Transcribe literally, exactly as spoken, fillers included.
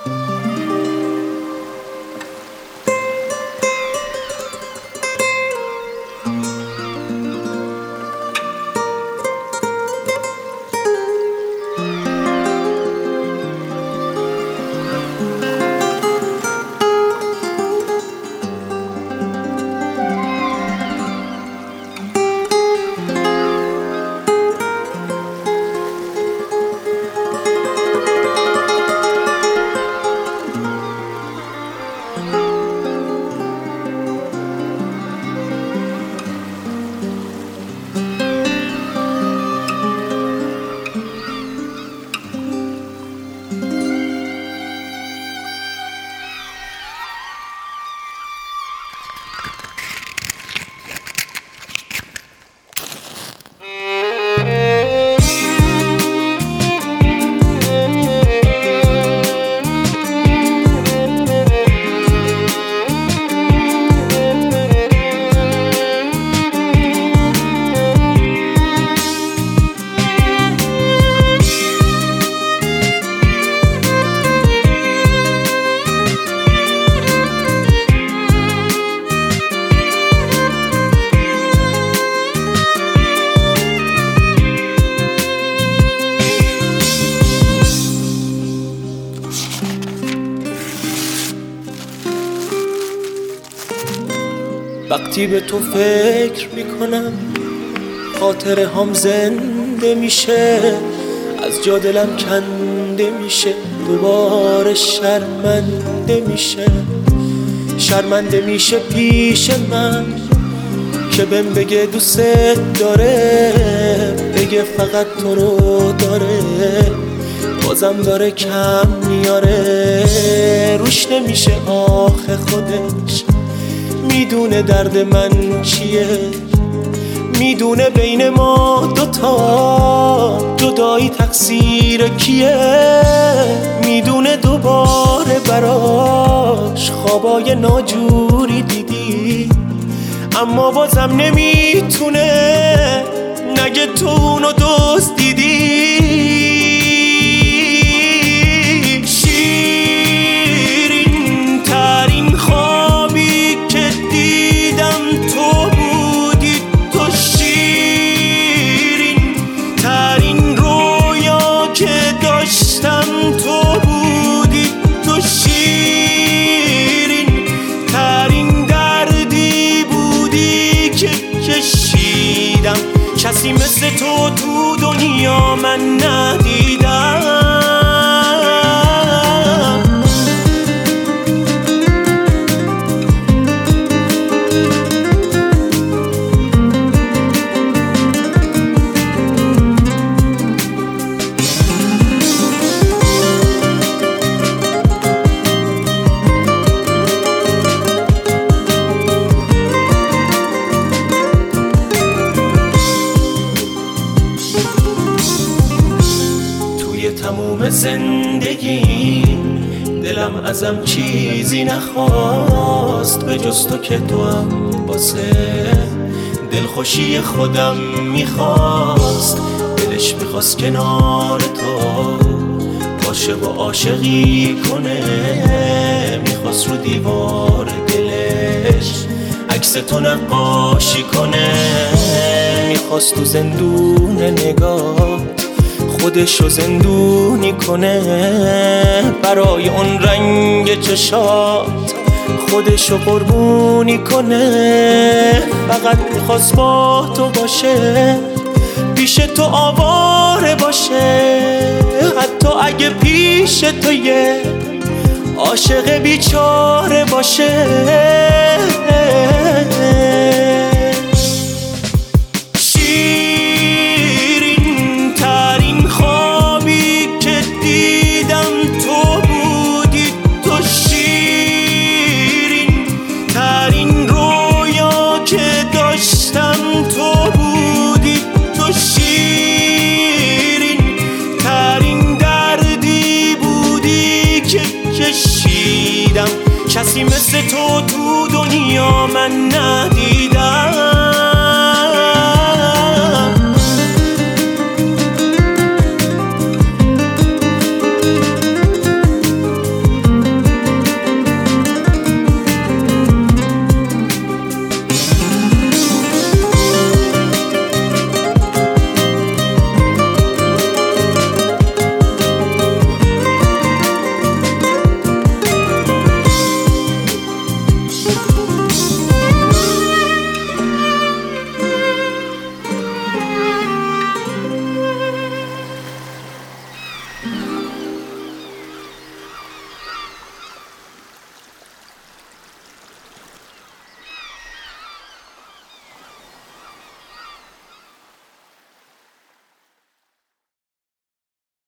وقتی به تو فکر میکنم خاطره هم زنده میشه، از جا دلم کنده میشه، دوباره شرمنده میشه. شرمنده میشه پیش من که بهم بگه دوست داره، بگه فقط تو رو داره، بازم داره کم میاره. روش نمیشه آخه خودش میدونه درد من چیه، میدونه بین ما دوتا جدایی تقصیر کیه، میدونه دوباره براش خوابای ناجوری دیدی، اما بازم نمیتونه نگه تو اونو دوست دیدی. شیرین ترین خوابی که دیدم تو بودی، تو شیرین ترین رویا که داشتم تو بودی، تو شیرین ترین دردی بودی که کشیدم. کسی مثل تو تو دنیا من ندیدم. تموم زندگی دلم ازم چیزی نخواست به جز تو که تو هم واسه دلخوشی خودم میخواست. دلش میخواست کنار تو باشه و عاشقی کنه، میخواست رو دیوار دلش عکس تو نقاشی کنه، میخواست تو زندون نگاه خودشو زندونی کنه، برای اون رنگ چشات خودشو قربونی کنه. فقط میخواست با تو باشه، پیش تو آواره باشه، حتی اگه پیش تو یه عاشق بیچاره باشه. کسی مثل تو تو دنیا من ندیدم.